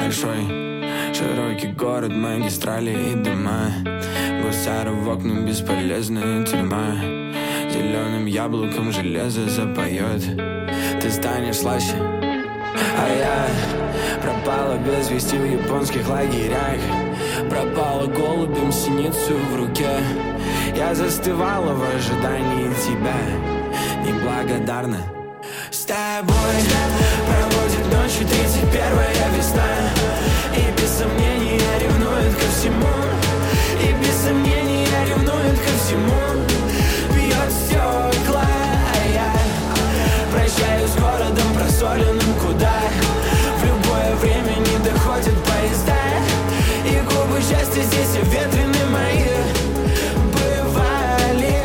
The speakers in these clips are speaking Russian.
большой, широкий город, магистрали и дома. Гусары в окна, бесполезная тюрьма. Зеленым яблоком железо запоет. Ты станешь слаще, а я пропала без вести в японских лагерях. Пропала голубем синицу в руке. Я застывала в ожидании тебя, неблагодарна. С тобой проводит ночью 31-я весна. И без сомнения ревнует ко всему. И без сомнения ревнует ко всему. Бьет стекла, а я прощаюсь с городом просоленным, куда в любое время не доходят поезда. И губы счастья здесь и ветрены мои бывали.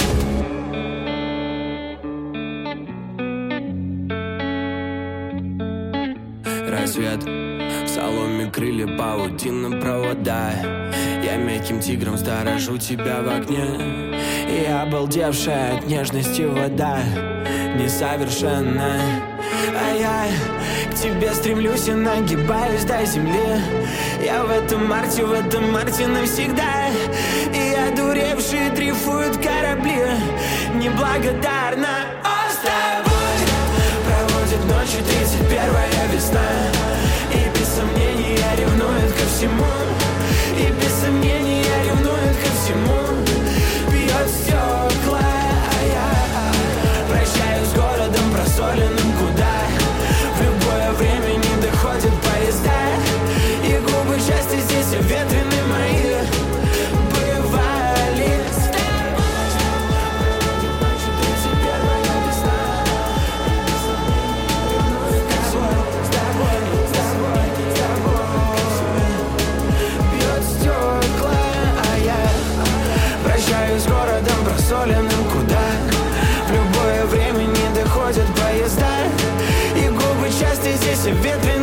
Рассвет, в соломе крылья, паутина, провода. Я мягким тигром сторожу тебя в окне. И обалдевшая от нежности вода несовершенна. А я к тебе стремлюсь и нагибаюсь до земли. Я в этом марте навсегда. И одуревшие дрейфуют корабли. Неблагодарна. О, с тобой проводит ночью 31-я весна. И без сомнения ревнует ко всему. И без сомнения ревнует ко всему. Бьет стекла, а я прощаюсь с городом просоленным, куда в любое время не доходят поезда. И губы счастья здесь и ветрены мои бывали. С тобой проводит ночью 31-я весна. И без сомнения ревнует ко всему. С тобой, с тобой, с тобой. Бьет стекла, а я прощаюсь с городом просоленным, куда в любое время не доходят поезда. И губы счастья здесь и ветрены.